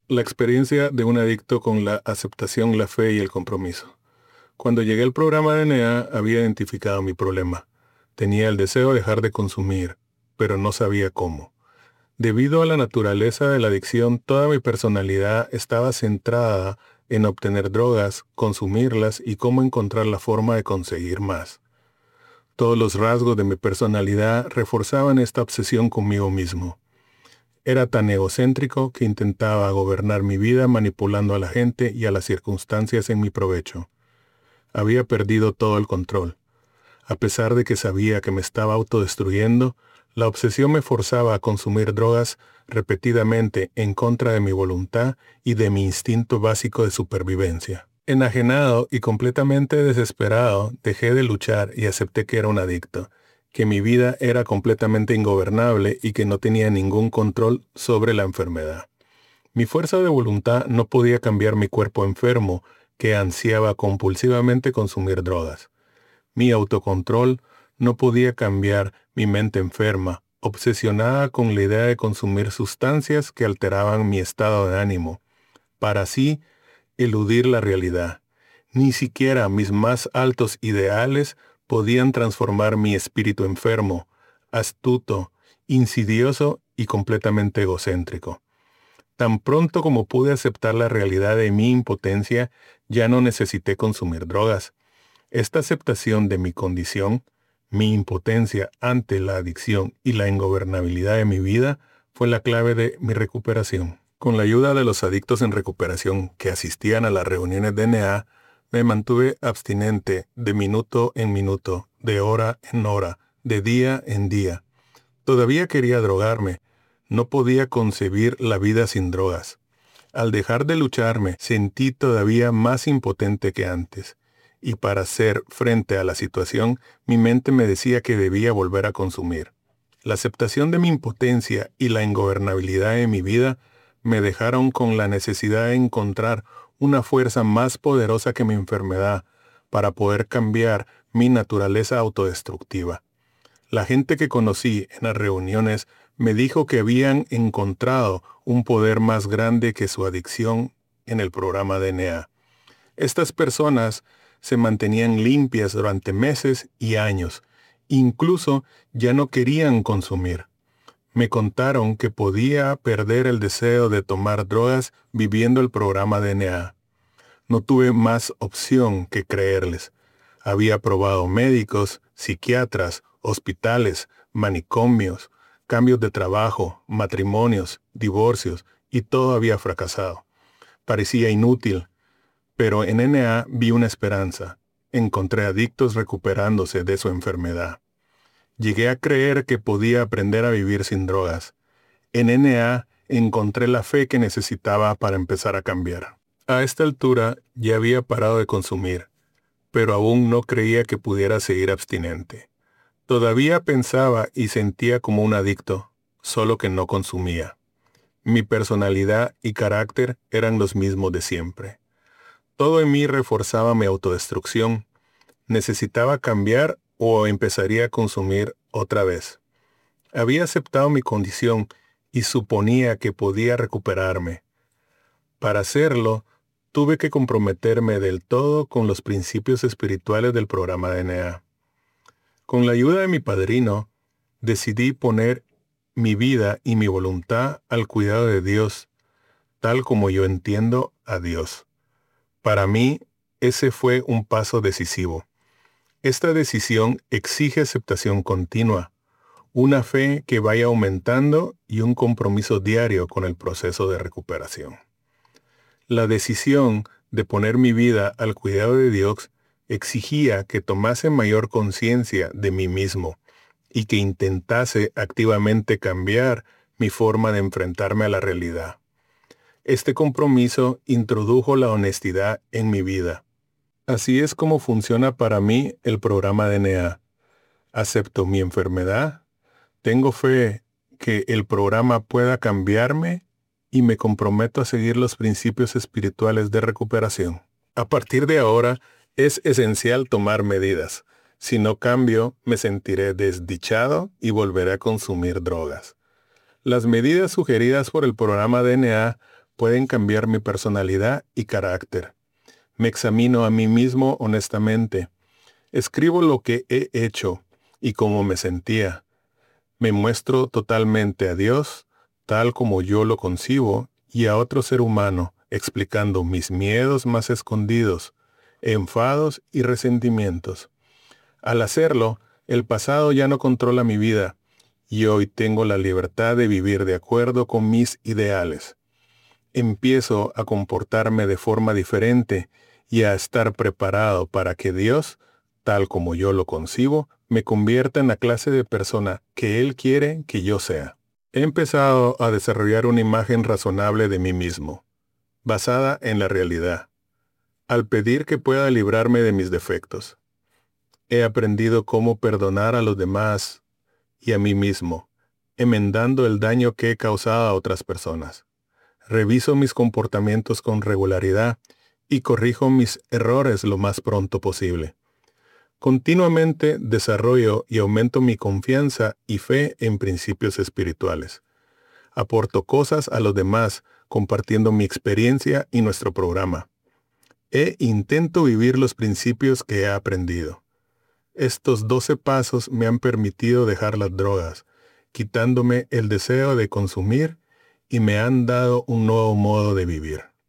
La experiencia de un adicto con la aceptación, la fe y el compromiso. Cuando llegué al programa DNA había identificado mi problema. Tenía el deseo de dejar de consumir, pero no sabía cómo. Debido a la naturaleza de la adicción, toda mi personalidad estaba centrada en obtener drogas, consumirlas y cómo encontrar la forma de conseguir más. Todos los rasgos de mi personalidad reforzaban esta obsesión conmigo mismo. Era tan egocéntrico que intentaba gobernar mi vida manipulando a la gente y a las circunstancias en mi provecho. Había perdido todo el control. A pesar de que sabía que me estaba autodestruyendo, la obsesión me forzaba a consumir drogas repetidamente en contra de mi voluntad y de mi instinto básico de supervivencia. Enajenado y completamente desesperado, dejé de luchar y acepté que era un adicto, que mi vida era completamente ingobernable y que no tenía ningún control sobre la enfermedad. Mi fuerza de voluntad no podía cambiar mi cuerpo enfermo, que ansiaba compulsivamente consumir drogas. Mi autocontrol no podía cambiar mi mente enferma, obsesionada con la idea de consumir sustancias que alteraban mi estado de ánimo, para así eludir la realidad. Ni siquiera mis más altos ideales podían transformar mi espíritu enfermo, astuto, insidioso y completamente egocéntrico. Tan pronto como pude aceptar la realidad de mi impotencia, ya no necesité consumir drogas. Esta aceptación de mi condición, mi impotencia ante la adicción y la ingobernabilidad de mi vida, fue la clave de mi recuperación. Con la ayuda de los adictos en recuperación que asistían a las reuniones de NA, me mantuve abstinente de minuto en minuto, de hora en hora, de día en día. Todavía quería drogarme. No podía concebir la vida sin drogas. Al dejar de lucharme, sentí todavía más impotente que antes. Y para hacer frente a la situación, mi mente me decía que debía volver a consumir. La aceptación de mi impotencia y la ingobernabilidad de mi vida me dejaron con la necesidad de encontrar una fuerza más poderosa que mi enfermedad para poder cambiar mi naturaleza autodestructiva. La gente que conocí en las reuniones me dijo que habían encontrado un poder más grande que su adicción en el programa DNA. Estas personas se mantenían limpias durante meses y años. Incluso ya no querían consumir. Me contaron que podía perder el deseo de tomar drogas viviendo el programa DNA. No tuve más opción que creerles. Había probado médicos, psiquiatras, hospitales, manicomios, cambios de trabajo, matrimonios, divorcios, y todo había fracasado. Parecía inútil, pero en NA vi una esperanza. Encontré adictos recuperándose de su enfermedad. Llegué a creer que podía aprender a vivir sin drogas. En NA encontré la fe que necesitaba para empezar a cambiar. A esta altura ya había parado de consumir, pero aún no creía que pudiera seguir abstinente. Todavía pensaba y sentía como un adicto, solo que no consumía. Mi personalidad y carácter eran los mismos de siempre. Todo en mí reforzaba mi autodestrucción. Necesitaba cambiar o empezaría a consumir otra vez. Había aceptado mi condición y suponía que podía recuperarme. Para hacerlo, tuve que comprometerme del todo con los principios espirituales del programa DNA. Con la ayuda de mi padrino, decidí poner mi vida y mi voluntad al cuidado de Dios, tal como yo entiendo a Dios. Para mí, ese fue un paso decisivo. Esta decisión exige aceptación continua, una fe que vaya aumentando y un compromiso diario con el proceso de recuperación. La decisión de poner mi vida al cuidado de Dios exigía que tomase mayor conciencia de mí mismo y que intentase activamente cambiar mi forma de enfrentarme a la realidad. Este compromiso introdujo la honestidad en mi vida. Así es como funciona para mí el programa DNA. Acepto mi enfermedad, tengo fe que el programa pueda cambiarme y me comprometo a seguir los principios espirituales de recuperación. A partir de ahora, es esencial tomar medidas. Si no cambio, me sentiré desdichado y volveré a consumir drogas. Las medidas sugeridas por el programa DNA pueden cambiar mi personalidad y carácter. Me examino a mí mismo honestamente. Escribo lo que he hecho y cómo me sentía. Me muestro totalmente a Dios, tal como yo lo concibo, y a otro ser humano, explicando mis miedos más escondidos, enfados y resentimientos. Al hacerlo, el pasado ya no controla mi vida, y hoy tengo la libertad de vivir de acuerdo con mis ideales. Empiezo a comportarme de forma diferente y a estar preparado para que Dios, tal como yo lo concibo, me convierta en la clase de persona que Él quiere que yo sea. He empezado a desarrollar una imagen razonable de mí mismo, basada en la realidad, al pedir que pueda librarme de mis defectos. He aprendido cómo perdonar a los demás y a mí mismo, enmendando el daño que he causado a otras personas. Reviso mis comportamientos con regularidad y corrijo mis errores lo más pronto posible. Continuamente desarrollo y aumento mi confianza y fe en principios espirituales. Aporto cosas a los demás compartiendo mi experiencia y nuestro programa. Intento vivir los principios que he aprendido. Estos 12 pasos me han permitido dejar las drogas, quitándome el deseo de consumir y me han dado un nuevo modo de vivir.